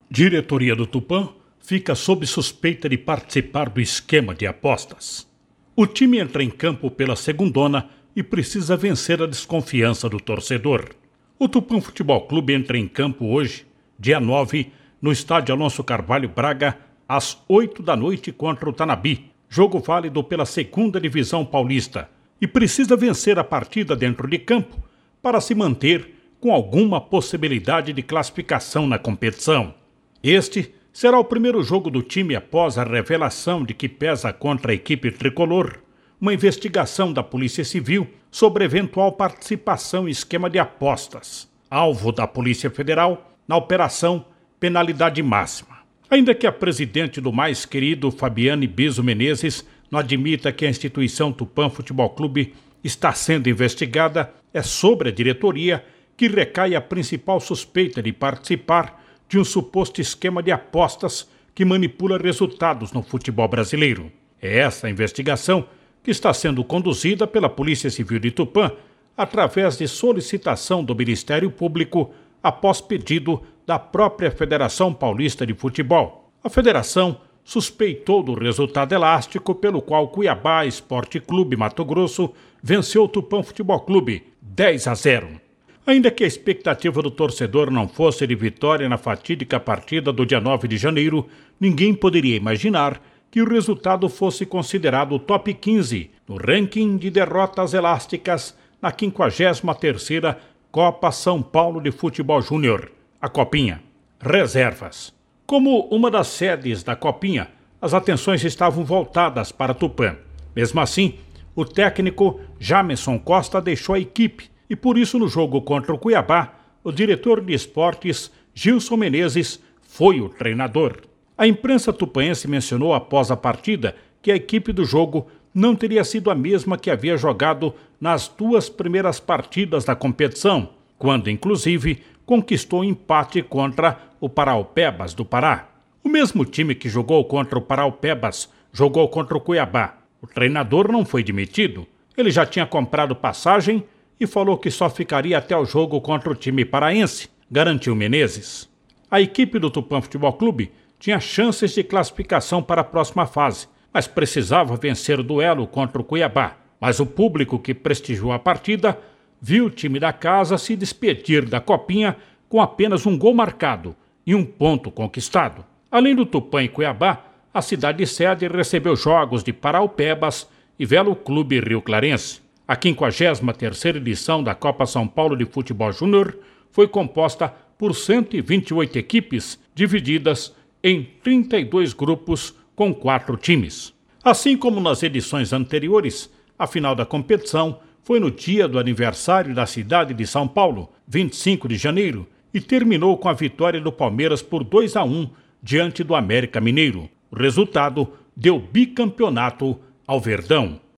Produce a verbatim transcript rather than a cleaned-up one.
Diretoria do Tupã fica sob suspeita de participar do esquema de apostas. O time entra em campo pela segundona e precisa vencer a desconfiança do torcedor. O Tupã Futebol Clube entra em campo hoje, dia nove, no estádio Alonso Carvalho Braga, às oito da noite contra o Tanabi, jogo válido pela segunda divisão paulista, e precisa vencer a partida dentro de campo para se manter com alguma possibilidade de classificação na competição. Este será o primeiro jogo do time após a revelação de que pesa contra a equipe tricolor uma investigação da Polícia Civil sobre eventual participação em esquema de apostas, alvo da Polícia Federal na Operação Penalidade Máxima. Ainda que a presidente do mais querido Fabiane Biso Menezes não admita que a instituição Tupã Futebol Clube está sendo investigada, é sobre a diretoria que recai a principal suspeita de participar de um suposto esquema de apostas que manipula resultados no futebol brasileiro. É essa a investigação que está sendo conduzida pela Polícia Civil de Tupã através de solicitação do Ministério Público após pedido da própria Federação Paulista de Futebol. A federação suspeitou do resultado elástico pelo qual Cuiabá Esporte Clube Mato Grosso venceu o Tupã Futebol Clube dez a zero. Ainda que a expectativa do torcedor não fosse de vitória na fatídica partida do dia nove de janeiro, ninguém poderia imaginar que o resultado fosse considerado o top quinze no ranking de derrotas elásticas na quinquagésima terceira Copa São Paulo de Futebol Júnior, a Copinha. Reservas. Como uma das sedes da Copinha, as atenções estavam voltadas para Tupã. Mesmo assim, o técnico Jamerson Costa deixou a equipe e por isso no jogo contra o Cuiabá, o diretor de esportes Gilson Menezes foi o treinador. A imprensa tupanense mencionou após a partida que a equipe do jogo não teria sido a mesma que havia jogado nas duas primeiras partidas da competição, quando inclusive conquistou empate contra o Paraupebas do Pará. O mesmo time que jogou contra o Paraupebas jogou contra o Cuiabá. O treinador não foi demitido, ele já tinha comprado passagem e falou que só ficaria até o jogo contra o time paraense, garantiu Menezes. A equipe do Tupã Futebol Clube tinha chances de classificação para a próxima fase, mas precisava vencer o duelo contra o Cuiabá. Mas o público que prestigiou a partida viu o time da casa se despedir da Copinha com apenas um gol marcado e um ponto conquistado. Além do Tupã e Cuiabá, a cidade sede recebeu jogos de Paraupebas e Velo Clube Rio Clarense. A quinquagésima terceira edição da Copa São Paulo de Futebol Júnior foi composta por cento e vinte e oito equipes, divididas em trinta e dois grupos com quatro times. Assim como nas edições anteriores, a final da competição foi no dia do aniversário da cidade de São Paulo, vinte e cinco de janeiro, e terminou com a vitória do Palmeiras por dois a um diante do América Mineiro. O resultado deu bicampeonato ao Verdão.